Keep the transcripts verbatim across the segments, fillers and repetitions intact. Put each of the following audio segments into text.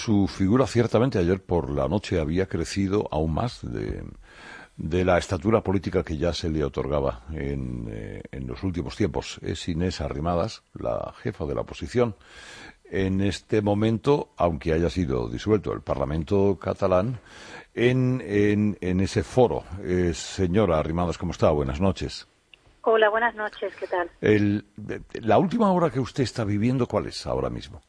su figura ciertamente ayer por la noche había crecido aún más de, de la estatura política que ya se le otorgaba en, eh, en los últimos tiempos. Es Inés Arrimadas, la jefa de la oposición. En este momento, aunque haya sido disuelto el Parlamento catalán, en, en, en ese foro. Eh, señora Arrimadas, ¿cómo está? Buenas noches. Hola, buenas noches, ¿qué tal? El, la última hora que usted está viviendo, ¿cuál es ahora mismo?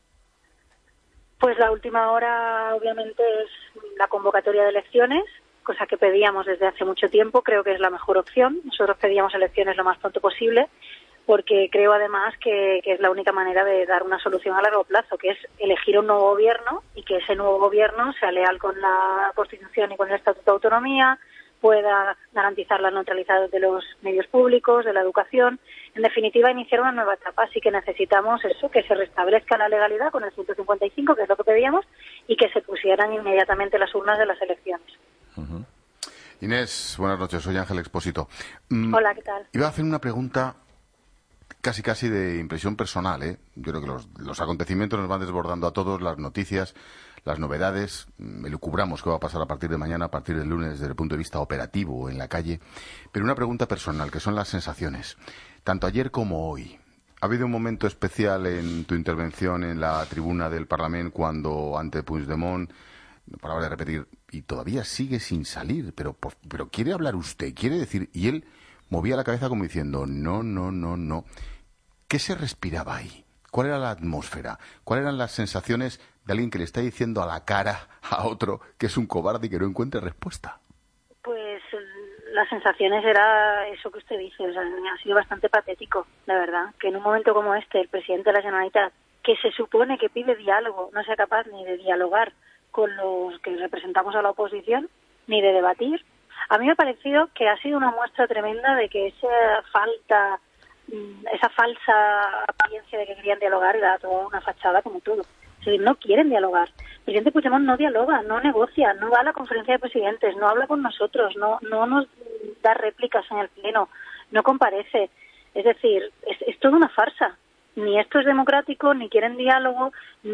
Pues la última hora, obviamente, es la convocatoria de elecciones, cosa que pedíamos desde hace mucho tiempo. Creo que es la mejor opción. Nosotros pedíamos elecciones lo más pronto posible, porque creo además que, que es la única manera de dar una solución a largo plazo, que es elegir un nuevo gobierno y que ese nuevo gobierno sea leal con la Constitución y con el Estatuto de Autonomía, pueda garantizar la neutralidad de los medios públicos, de la educación, en definitiva iniciar una nueva etapa. Así que necesitamos eso, que se restablezca la legalidad con el ciento cincuenta y cinco, que es lo que pedíamos, y que se pusieran inmediatamente las urnas de las elecciones. Uh-huh. Inés, buenas noches, soy Ángel Expósito. Mm, Hola, ¿qué tal? Iba a hacer una pregunta casi casi de impresión personal, ¿eh? Yo creo que los, los acontecimientos nos van desbordando a todos, las noticias, las novedades, elucubramos qué va a pasar a partir de mañana, a partir del lunes, desde el punto de vista operativo en la calle. Pero una pregunta personal, que son las sensaciones, tanto ayer como hoy. ¿Ha habido un momento especial en tu intervención en la tribuna del Parlamento cuando ante Puigdemont, palabra de repetir, y todavía sigue sin salir, pero, pero quiere hablar usted, quiere decir, y él movía la cabeza como diciendo, no, no, no, no. ¿Qué se respiraba ahí? ¿Cuál era la atmósfera? ¿Cuáles eran las sensaciones de alguien que le está diciendo a la cara a otro que es un cobarde y que no encuentra respuesta? Pues las sensaciones era eso que usted dice, o sea, ha sido bastante patético, la verdad, que en un momento como este, el presidente de la Generalitat, que se supone que pide diálogo, no sea capaz ni de dialogar con los que representamos a la oposición, ni de debatir. A mí me ha parecido que ha sido una muestra tremenda de que esa falta, esa falsa apariencia de que querían dialogar era toda una fachada como todo. Es decir, no quieren dialogar. El presidente Puigdemont no dialoga, no negocia, no va a la conferencia de presidentes, no habla con nosotros, no, no nos da réplicas en el pleno, no comparece. Es decir, es, es toda una farsa. Ni esto es democrático, ni quieren diálogo,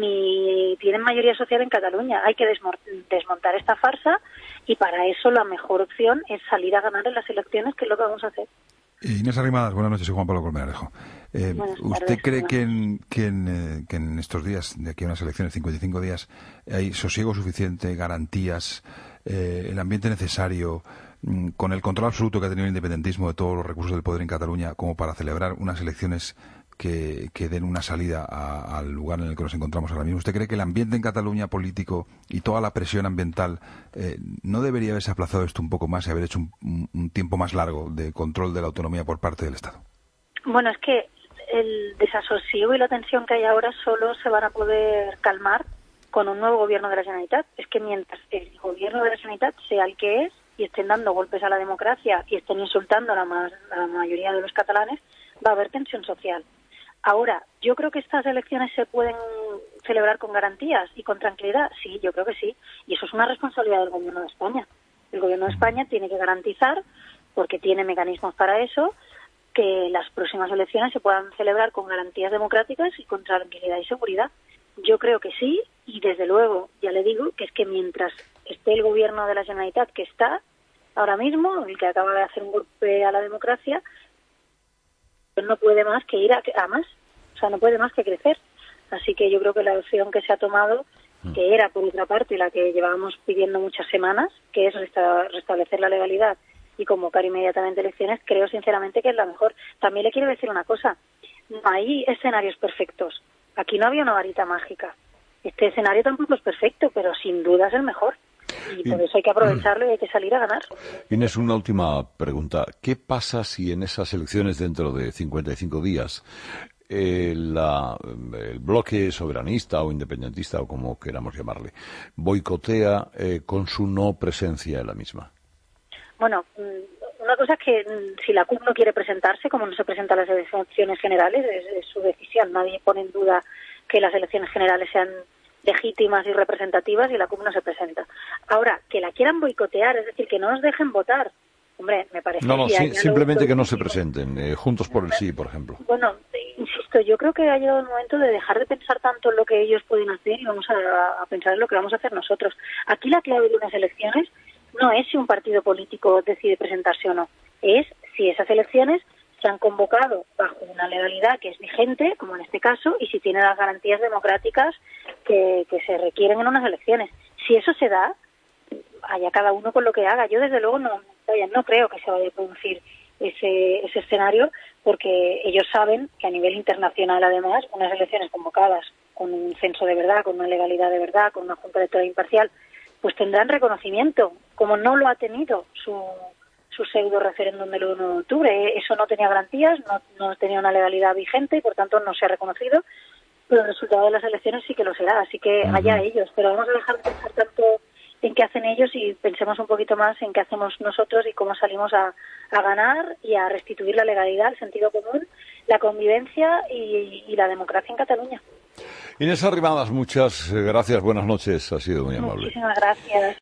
ni tienen mayoría social en Cataluña. Hay que desmontar esta farsa y para eso la mejor opción es salir a ganar en las elecciones, que es lo que vamos a hacer. Inés Arrimadas, buenas noches, soy Juan Pablo Colmenarejo. Eh, ¿Usted cree que en, que, en, eh, que en estos días, de aquí a unas elecciones, cincuenta y cinco días, hay sosiego suficiente, garantías, eh, el ambiente necesario, mm, con el control absoluto que ha tenido el independentismo de todos los recursos del poder en Cataluña, como para celebrar unas elecciones que, que den una salida a, al lugar en el que nos encontramos ahora mismo? ¿Usted cree que el ambiente en Cataluña político y toda la presión ambiental eh, no debería haberse aplazado esto un poco más y haber hecho un, un tiempo más largo de control de la autonomía por parte del Estado? Bueno, es que el desasosiego y la tensión que hay ahora solo se van a poder calmar con un nuevo gobierno de la Generalitat. Es que mientras el gobierno de la Generalitat sea el que es y estén dando golpes a la democracia y estén insultando a la, ma- a la mayoría de los catalanes, va a haber tensión social. Ahora, yo creo que estas elecciones se pueden celebrar con garantías y con tranquilidad. Sí, yo creo que sí. Y eso es una responsabilidad del Gobierno de España. El Gobierno de España tiene que garantizar, porque tiene mecanismos para eso, que las próximas elecciones se puedan celebrar con garantías democráticas y con tranquilidad y seguridad. Yo creo que sí, y desde luego, ya le digo, que es que mientras esté el Gobierno de la Generalitat que está ahora mismo, el que acaba de hacer un golpe a la democracia, no puede más que ir a, a más, o sea, no puede más que crecer. Así que yo creo que la opción que se ha tomado, que era por otra parte la que llevábamos pidiendo muchas semanas, que es resta- restablecer la legalidad y convocar inmediatamente elecciones, creo sinceramente que es la mejor. También le quiero decir una cosa, no hay escenarios perfectos. Aquí no había una varita mágica. Este escenario tampoco es perfecto, pero sin duda es el mejor. Y por eso hay que aprovecharlo y hay que salir a ganar. Inés, una última pregunta. ¿Qué pasa si en esas elecciones dentro de cincuenta y cinco días eh, la, el bloque soberanista o independentista, o como queramos llamarle, boicotea eh, con su no presencia en la misma? Bueno, una cosa es que si la C U P no quiere presentarse, como no se presenta a las elecciones generales, es, es su decisión. Nadie pone en duda que las elecciones generales sean legítimas y representativas y la C U P no se presenta. Ahora, que la quieran boicotear, es decir, que no nos dejen votar, hombre, me parece No, no, que sí, simplemente que no se último. presenten, eh, Juntos por el Sí, por ejemplo. Bueno, insisto, yo creo que ha llegado el momento de dejar de pensar tanto en lo que ellos pueden hacer y vamos a, a pensar en lo que vamos a hacer nosotros. Aquí la clave de unas elecciones no es si un partido político decide presentarse o no, es si esas elecciones se han convocado bajo una legalidad que es vigente, como en este caso, y si tiene las garantías democráticas que, que se requieren en unas elecciones. Si eso se da, allá cada uno con lo que haga. Yo, desde luego, no, vaya, no creo que se vaya a producir ese, ese escenario, porque ellos saben que a nivel internacional, además, unas elecciones convocadas con un censo de verdad, con una legalidad de verdad, con una junta electoral imparcial, pues tendrán reconocimiento, como no lo ha tenido su su pseudo referéndum del uno de octubre. Eso no tenía garantías, no, no tenía una legalidad vigente y por tanto no se ha reconocido, pero el resultado de las elecciones sí que lo será, así que uh-huh. allá ellos. Pero vamos a dejar de pensar tanto en qué hacen ellos y pensemos un poquito más en qué hacemos nosotros y cómo salimos a, a ganar y a restituir la legalidad, el sentido común, la convivencia y, y la democracia en Cataluña. Inés Arrimadas, muchas gracias, buenas noches, ha sido muy amable. Muchísimas gracias.